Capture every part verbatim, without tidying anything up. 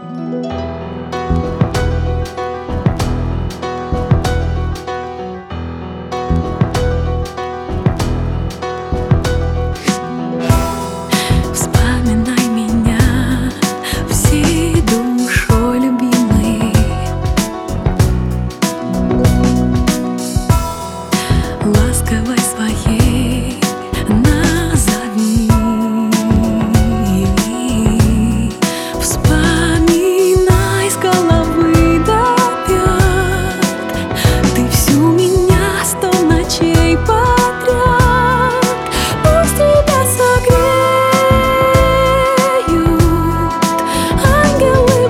Ласковой своей назови. Вспоминай с головы до пят. Ты всю меня сто ночей подряд. Пусть тебя согреют ангелы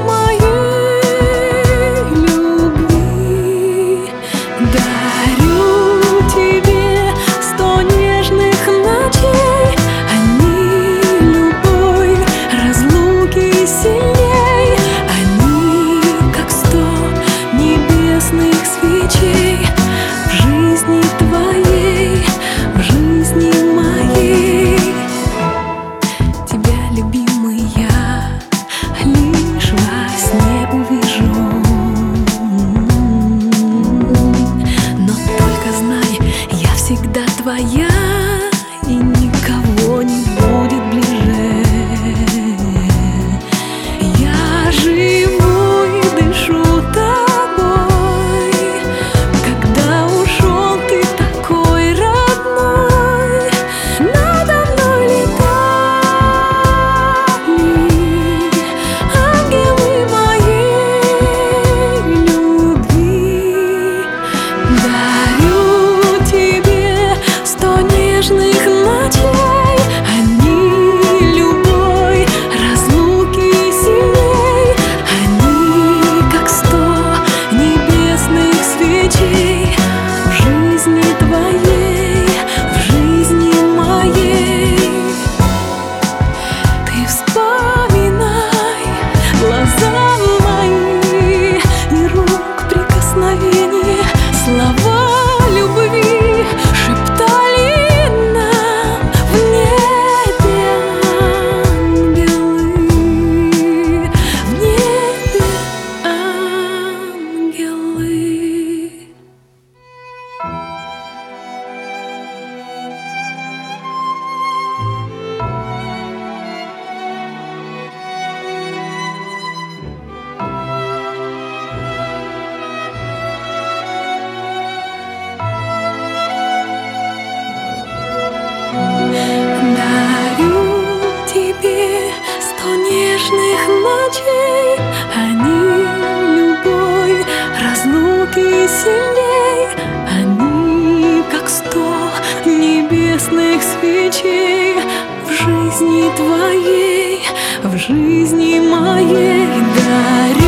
моей любви. Дарю тебе сто нежных ночей, они любой разлуки сильней, они как сто небесных свечей в жизни твоей, в жизни моей. Тебя, любимый, я лишь во сне увижу. Я всегда твоя, и никого не будет ближе. Я живу и дышу тобой. Когда ушел ты такой родной, надо мной летали ангелы моей любви. Дарю нежных ночей, они любой разлуки сильней, они как сто небесных свечей в жизни твоей, в жизни моей. Ты вспоминай глаза мои и рук прикосновения, слова любви шептали в небе ангелы. Дарю тебе сто нежных ночей, они любой разлуки сильней, они как сто небесных свечей в жизни твоей, в жизни моей. Дарю